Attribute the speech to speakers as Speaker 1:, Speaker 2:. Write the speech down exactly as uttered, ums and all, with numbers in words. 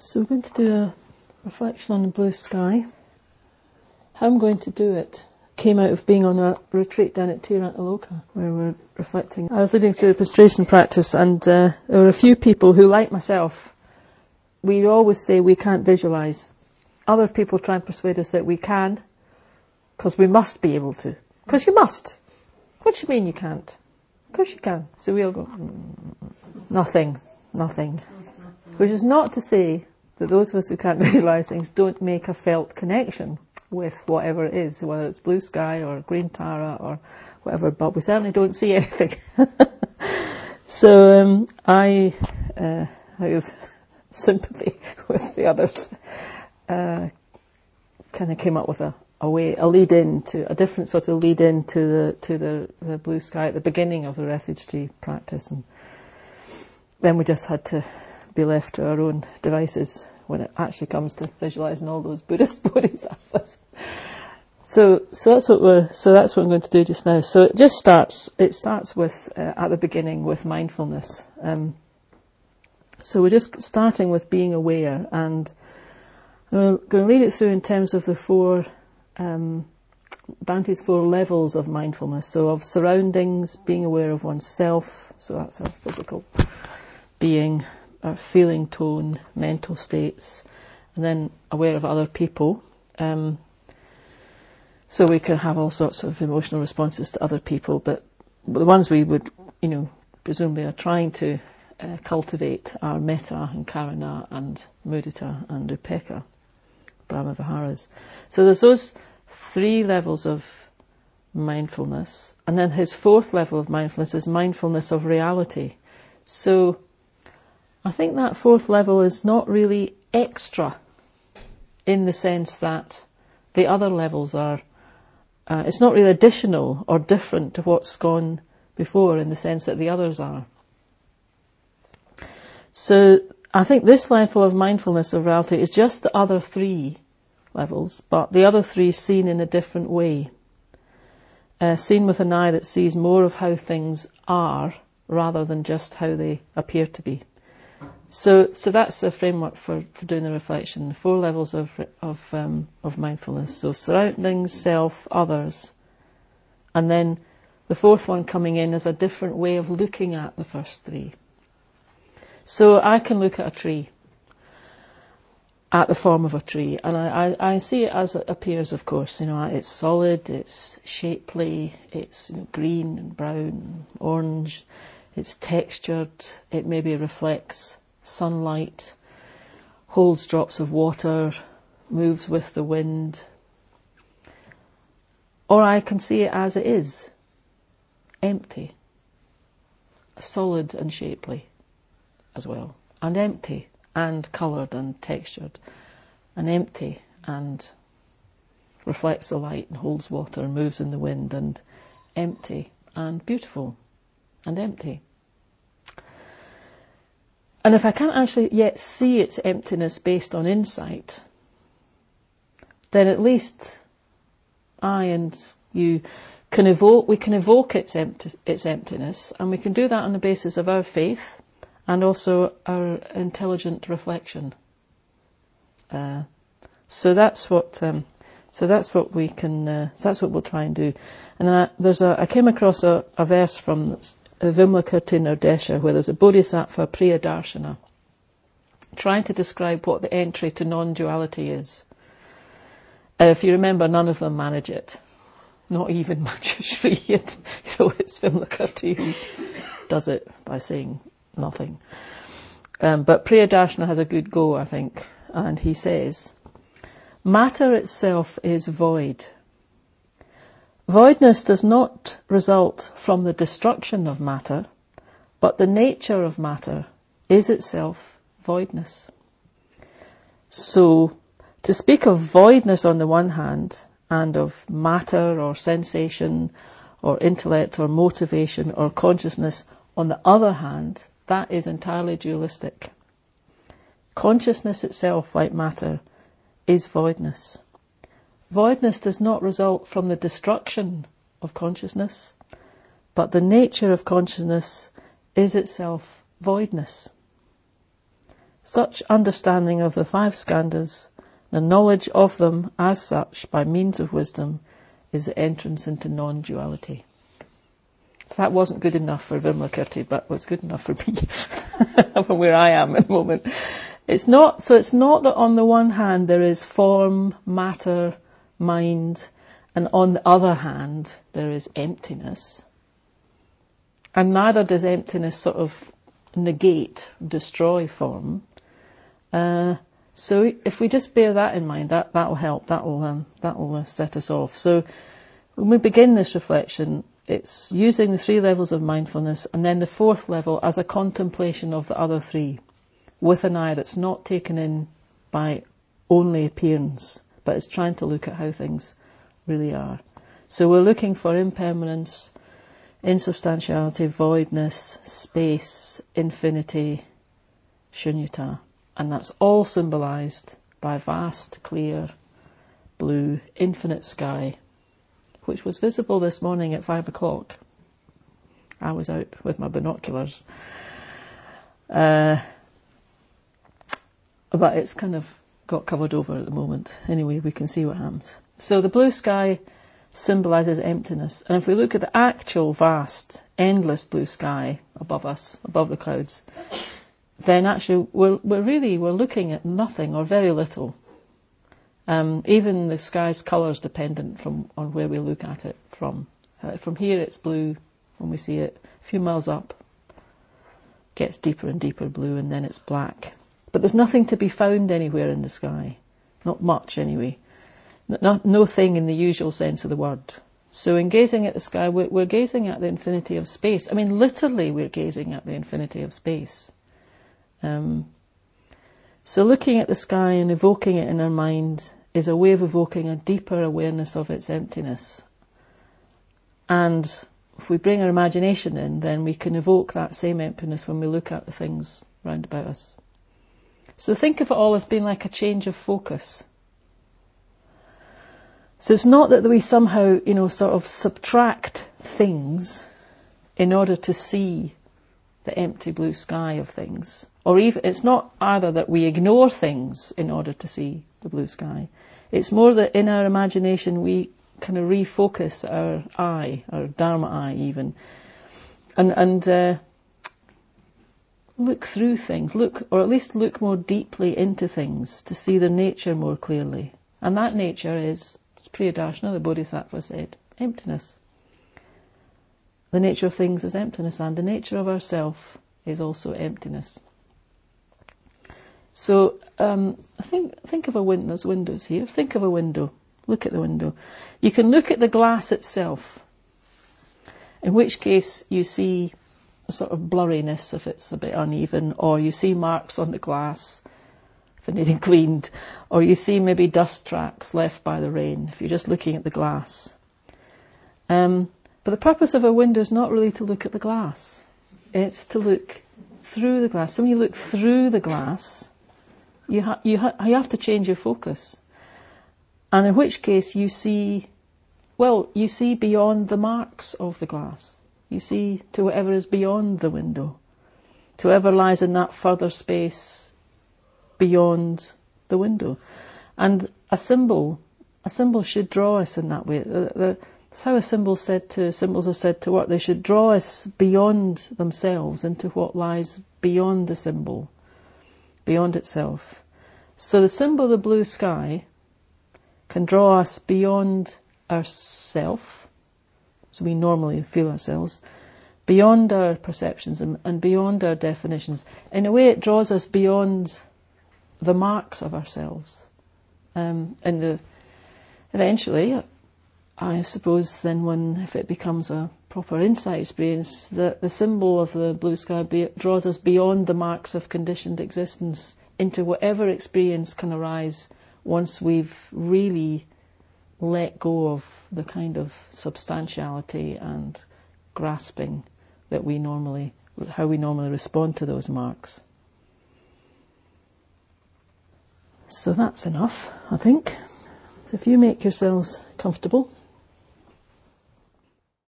Speaker 1: So we're going to do a reflection on the blue sky. How I'm going to do it came out of being on a retreat down at Tirantaloka, where we're reflecting. I was leading through a prostration practice, and uh, there were a few people who, like myself, we always say we can't visualise. Other people try and persuade us that we can, because we must be able to. Because you must. What do you mean you can't? Of course you can. So we all go, mm, nothing, nothing. Which is not to say that those of us who can't visualise things don't make a felt connection with whatever it is, whether it's blue sky or green Tara or whatever, but we certainly don't see anything. So um, I, uh, out of sympathy with the others, uh, kind of came up with a, a way, a lead in to a different sort of lead in to the to the, the blue sky at the beginning of the refuge tree practice, and then we just had to be left to our own devices when it actually comes to visualising all those Buddhist bodhisattvas. So, so that's what we're. So that's what I'm going to do just now. So it just starts. It starts with uh, at the beginning with mindfulness. Um, so we're just starting with being aware, and I'm going to lead it through in terms of the four um, Bhante's four levels of mindfulness. So of surroundings, being aware of oneself. So that's our physical being, our feeling tone, mental states, and then aware of other people. Um, so we can have all sorts of emotional responses to other people, but the ones we would, you know, presumably are trying to uh, cultivate are metta and karuna and mudita and upekkha, Brahma Viharas. So there's those three levels of mindfulness, and then his fourth level of mindfulness is mindfulness of reality. So I think that fourth level is not really extra in the sense that the other levels are, uh, it's not really additional or different to what's gone before in the sense that the others are. So I think this level of mindfulness of reality is just the other three levels, but the other three seen in a different way. Uh, seen with an eye that sees more of how things are rather than just how they appear to be. So, so that's the framework for, for doing the reflection. The four levels of of um, of mindfulness. So surroundings, self, others, and then the fourth one coming in as a different way of looking at the first three. So I can look at a tree, at the form of a tree, and I, I, I see it as it appears. Of course, you know, it's solid, it's shapely, it's you know, green and brown, orange. It's textured, it maybe reflects sunlight, holds drops of water, moves with the wind. Or I can see it as it is, empty, solid and shapely as well, and empty and coloured and textured, and empty and reflects the light and holds water and moves in the wind, and empty and beautiful. And empty. And if I can't actually yet see its emptiness based on insight, then at least I and you can evoke, we can evoke its empty, its emptiness, and we can do that on the basis of our faith and also our intelligent reflection. Uh, so that's what, um, so that's what we can, uh, so that's what we'll try and do. And I, there's a, I came across a, a verse from Vimlakirti Nirdesha, where there's a bodhisattva Priyadarshana trying to describe what the entry to non-duality is. Uh, if you remember, none of them manage it. Not even Manjushri. You know, it's Vimlakirti who does it by saying nothing. Um, but Priyadarshana has a good go, I think, and he says, matter itself is void. Voidness does not result from the destruction of matter, but the nature of matter is itself voidness. So, to speak of voidness on the one hand, and of matter or sensation or intellect or motivation or consciousness on the other hand, that is entirely dualistic. Consciousness itself, like matter, is voidness. Voidness does not result from the destruction of consciousness, but the nature of consciousness is itself voidness. Such understanding of the five skandhas, the knowledge of them as such by means of wisdom, is the entrance into non-duality. So that wasn't good enough for Vimalakirti, but was good enough for me, from where I am at the moment. It's not, so it's not that on the one hand there is form, matter, mind, and on the other hand there is emptiness. And neither does emptiness sort of negate, destroy form. Uh, so if we just bear that in mind, that, that'll help, that'll, um, that'll uh, set us off. So when we begin this reflection, it's using the three levels of mindfulness and then the fourth level as a contemplation of the other three, with an eye that's not taken in by only appearance, but it's trying to look at how things really are. So we're looking for impermanence, insubstantiality, voidness, space, infinity, shunyata. And that's all symbolised by vast, clear, blue, infinite sky, which was visible this morning at five o'clock. I was out with my binoculars. Uh, but it's kind of got covered over at the moment. Anyway, we can see what happens. So the blue sky symbolises emptiness. And if we look at the actual vast, endless blue sky above us, above the clouds, then actually we're, we're really, we're looking at nothing or very little. Um, even the sky's colour is dependent from on where we look at it from. Uh, from here it's blue when we see it. A few miles up, gets deeper and deeper blue, and then it's black. But there's nothing to be found anywhere in the sky. Not much anyway. No, no thing in the usual sense of the word. So in gazing at the sky, we're, we're gazing at the infinity of space. I mean, literally we're gazing at the infinity of space. Um, so looking at the sky and evoking it in our mind is a way of evoking a deeper awareness of its emptiness. And if we bring our imagination in, then we can evoke that same emptiness when we look at the things round about us. So think of it all as being like a change of focus. So it's not that we somehow, you know, sort of subtract things in order to see the empty blue sky of things. Or even, it's not either that we ignore things in order to see the blue sky. It's more that in our imagination we kind of refocus our eye, our Dharma eye even, and, and uh, look through things, look, or at least look more deeply into things to see the nature more clearly. And that nature is, as Priyadarshana, the Bodhisattva, said, emptiness. The nature of things is emptiness, and the nature of ourself is also emptiness. So um, think think of a window. There's windows here. Think of a window. Look at the window. You can look at the glass itself, in which case you see a sort of blurriness if it's a bit uneven, or you see marks on the glass if it needed cleaned, or you see maybe dust tracks left by the rain if you're just looking at the glass. Um, but the purpose of a window is not really to look at the glass. It's to look through the glass. So when you look through the glass, you, ha- you, ha- you have to change your focus. And in which case you see, well, you see beyond the marks of the glass. You see to whatever is beyond the window, to whatever lies in that further space beyond the window. And a symbol, a symbol should draw us in that way. The, the, That's how a symbol said to symbols are said to work. They should draw us beyond themselves into what lies beyond the symbol, beyond itself. So the symbol of the blue sky can draw us beyond ourself, so we normally feel ourselves, beyond our perceptions and, and beyond our definitions. In a way, it draws us beyond the marks of ourselves. Um, and the, eventually, I suppose then when, if it becomes a proper insight experience, that the symbol of the blue sky be, draws us beyond the marks of conditioned existence into whatever experience can arise once we've really let go of the kind of substantiality and grasping that we normally, how we normally respond to those marks. So that's enough, I think. So if you make yourselves comfortable,